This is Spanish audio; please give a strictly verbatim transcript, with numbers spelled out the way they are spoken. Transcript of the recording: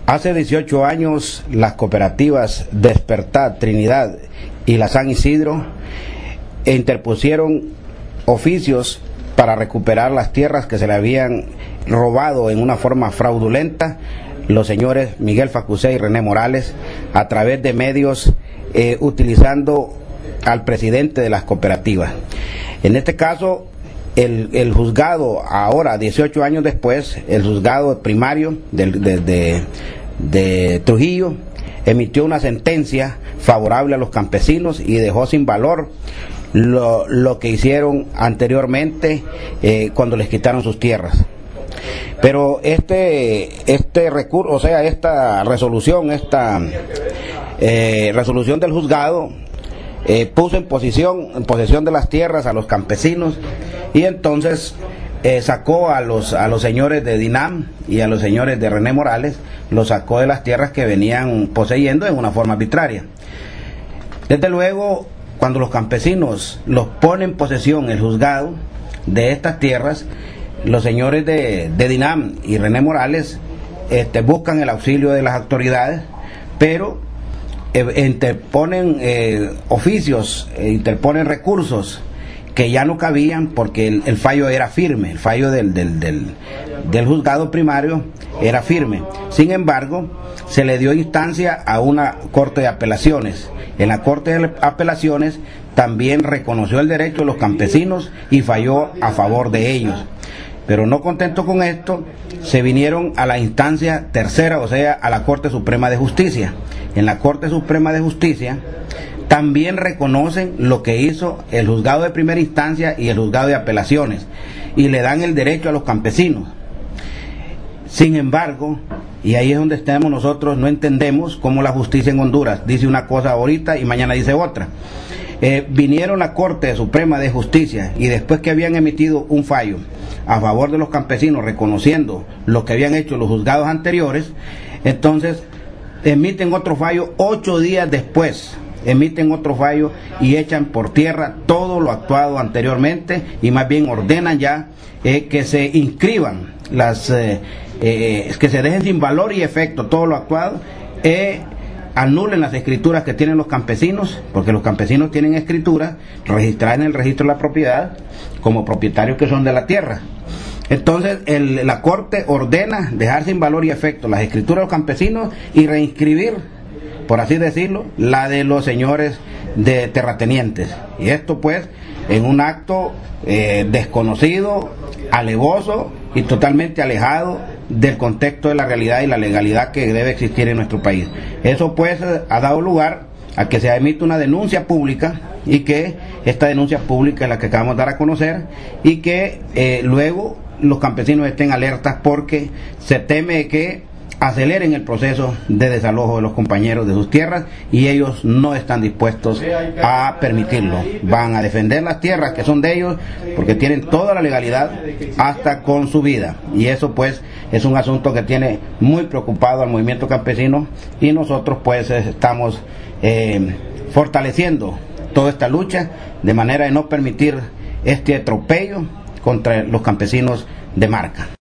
Hace dieciocho años las cooperativas Despertar, Trinidad y la San Isidro interpusieron oficios para recuperar las tierras que se le habían robado en una forma fraudulenta los señores Miguel Facusé y René Morales a través de medios eh, utilizando al presidente de las cooperativas. En este caso, el, el juzgado, ahora dieciocho años después, el juzgado primario de, de, de, de Trujillo emitió una sentencia favorable a los campesinos y dejó sin valor lo, lo que hicieron anteriormente eh, cuando les quitaron sus tierras. Pero este este recurso, o sea, esta resolución, esta eh, resolución del juzgado eh, puso en posición, en posesión de las tierras a los campesinos y entonces eh, sacó a los a los señores de Dinam y a los señores de René Morales, los sacó de las tierras que venían poseyendo en una forma arbitraria. Desde luego, cuando los campesinos los pone en posesión el juzgado de estas tierras, los señores de, de Dinam y René Morales este, buscan el auxilio de las autoridades, pero eh, interponen eh, oficios, eh, interponen recursos que ya no cabían porque el, el fallo era firme, el fallo del, del, del, del juzgado primario era firme. Sin embargo, se le dio instancia a una corte de apelaciones. En la corte de apelaciones también reconoció el derecho de los campesinos y falló a favor de ellos. Pero no contento con esto, se vinieron a la instancia tercera, o sea, a la Corte Suprema de Justicia. En la Corte Suprema de Justicia también reconocen lo que hizo el juzgado de primera instancia y el juzgado de apelaciones y le dan el derecho a los campesinos. Sin embargo, y ahí es donde estamos nosotros, no entendemos cómo la justicia en Honduras dice una cosa ahorita y mañana dice otra. Eh, vinieron a la Corte Suprema de Justicia y después que habían emitido un fallo a favor de los campesinos reconociendo lo que habían hecho los juzgados anteriores, entonces emiten otro fallo ocho días después, emiten otro fallo y echan por tierra todo lo actuado anteriormente y más bien ordenan ya eh, que se inscriban las eh, eh, que se dejen sin valor y efecto todo lo actuado, eh, anulen las escrituras que tienen los campesinos, porque los campesinos tienen escrituras registradas en el registro de la propiedad como propietarios que son de la tierra. Entonces el, la Corte ordena dejar sin valor y efecto las escrituras de los campesinos y reinscribir, por así decirlo, la de los señores de terratenientes. Y esto pues en un acto eh, desconocido, alevoso y totalmente alejado del contexto de la realidad y la legalidad que debe existir en nuestro país. Eso pues ha dado lugar a que se emita una denuncia pública y que esta denuncia pública es la que acabamos de dar a conocer y que eh, luego los campesinos estén alertas porque se teme que aceleren el proceso de desalojo de los compañeros de sus tierras y ellos no están dispuestos a permitirlo. Van a defender las tierras que son de ellos porque tienen toda la legalidad hasta con su vida y eso pues es un asunto que tiene muy preocupado al movimiento campesino y nosotros pues estamos eh, fortaleciendo toda esta lucha de manera de no permitir este atropello contra los campesinos de Marca.